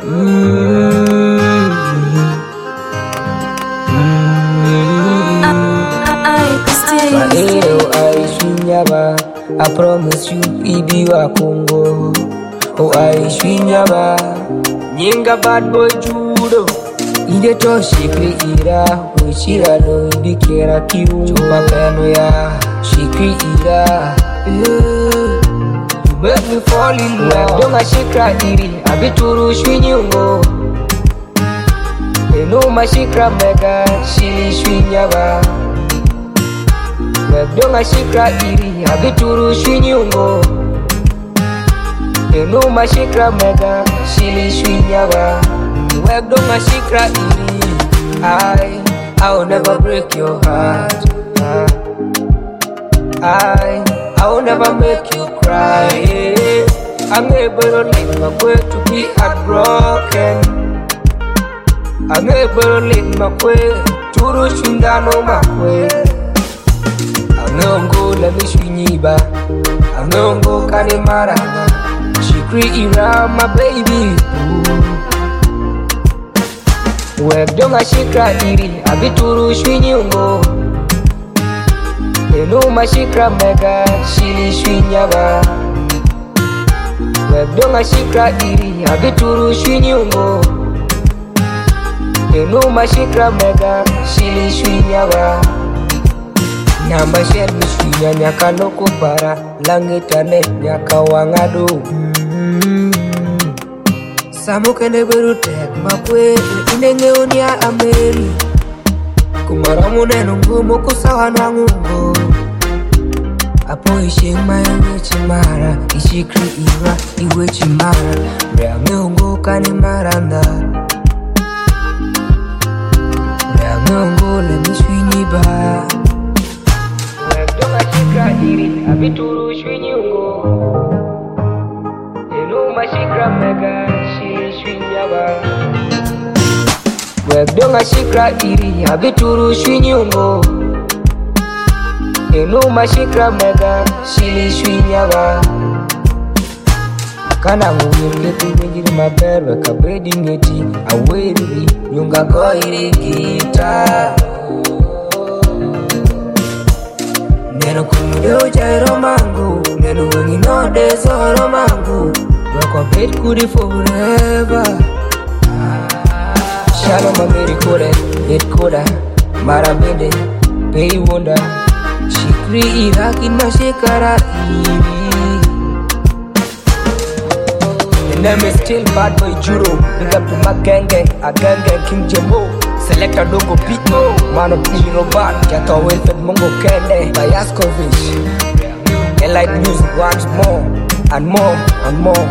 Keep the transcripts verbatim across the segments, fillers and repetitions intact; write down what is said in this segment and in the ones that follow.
I promise you, Ibi wa Congo. Oh, I Shinyaba. Nyinga bad boy judo. Ide to shikri ira. Wishira no ibikera kiu. Chuma peno ya. Shikri ira. You make me fall in love. Donga shikra iri. Abituru shwinyungo. Eno mashikra mega. Shili Shinyaba. Donga shikra iri, abituru shwinyungo. Eno mashikra mega, shili shwinyaba. Donga shikra iri, I, I will never break your heart. I, I will never make you cry. I'm able to leave my way to be heartbroken. I'm able to leave my way to rushindano my way. Angongo let me shwinyiba. Angongo kanimara. Shikri ira my baby. Web donga shikra iri. Abituru shwinyungo. Eno mashikra mega. Shili shwinyaba. Web donga shikra iri. Abituru shwinyungo. Eno mashikra mega. Shili shwinyaba. Namba share mishwinya nyaka loko para. Langitane nyaka wangado. mm-hmm. Samu kende beru tek makwe. Inenge unia ameri. Kumaramu nenu ngumu kusawa na ngungo. Apo ishing mayo chimara. Ishikri ira iwe chimara. Rea ngungo kani maranda. Rea ngungo le mishwinyiba. Shikra iri, abituru shwinyungo. Eno mashikra mega, shili shwinyaba. Webdonga shikra iri, abituru shwinyungo. Eno mashikra mega, shili shwinyaba. Kana mwile pinjiri maberwe kabedi ngeti. Aweri, nyunga ko iri kita. Neno kumudeo jairo mangu. Neno wengi no desoro mangu. Wako bed kudi forever. Shalom amiri kore. Bed koda. Marabende. Pei wonda. Shikri irakin mashikara iri. The name is still Bad Boy Juro. Big up to my gang gang. A gang gang King Jamo. Selector Dongo Pito. Man of Hero Band. Jato Wilfred Mongo Kende. Bayaskovic. Elite music once more. And more and more.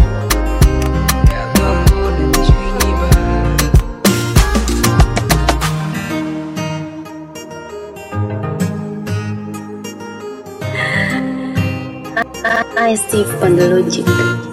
I, I Steve on the logic.